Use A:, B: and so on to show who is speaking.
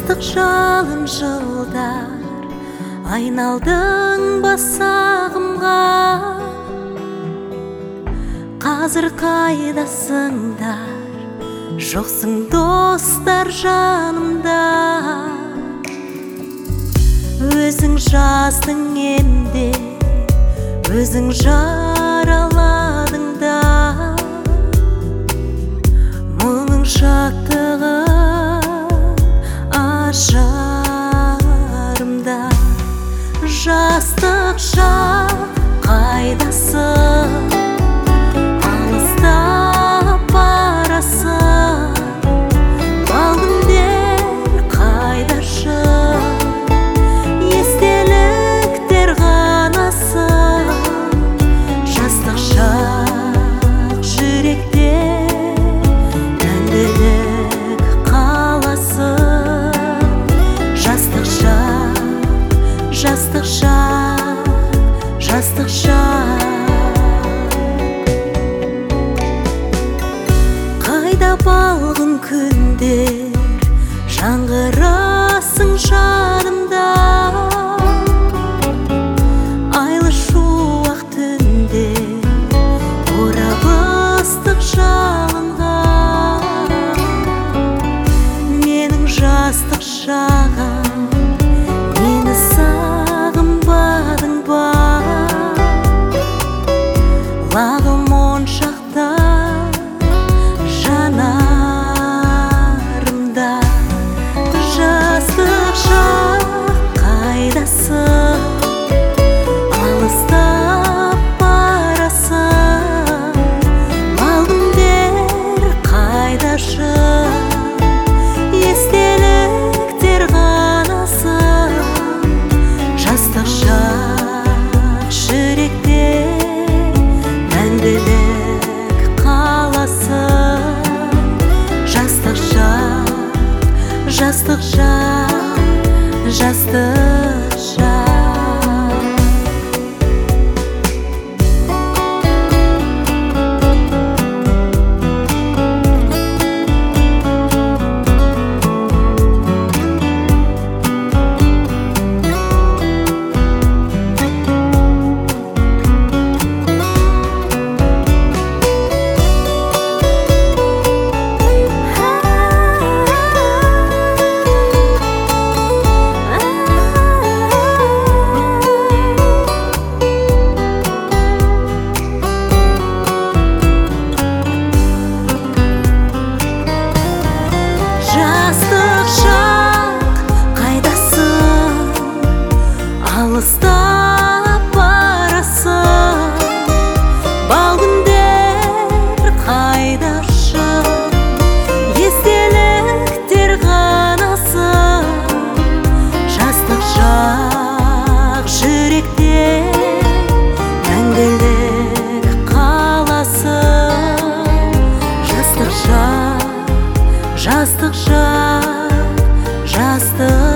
A: Жастық жалын жылдар айналдың басағымға. Қазір қайдасыңдар, жоқсың достар жанымда. Өзің жаздың енді, өзің жараладың да. Мұның шаттығын ажарымда. Жастық шақ қайдасың, алыстап барасың. Бал күндер қайдашың, естеліктер ғанасың. Жастық шақ жүректе мәңгілік қаласың. Жастық шақ, жастық шақ, жастық шақ. Қайда балғын күндер жаңғырасың жадымда. Айлы шуақ түнде орап ыстық жалынға. Менің жастық шағым, мені сағынбадың ба? Лағы моншақта жанарымда. Жастық шақ қайдасың, алыстап барасың. Бал күндер қайдашың, естеліктер ғанасың. Жастық шақ жүректе мәңгілік қаласың. Жастық шақ, жастық шақ, жастық шақ. Жастық шақ қайдасың, алыстап барасың. Бал күндер қайдашың, естеліктер ғанасың. Жастық шақ жүректе мәңгілік қаласың. Жастық шақ, жастық шақ, жастық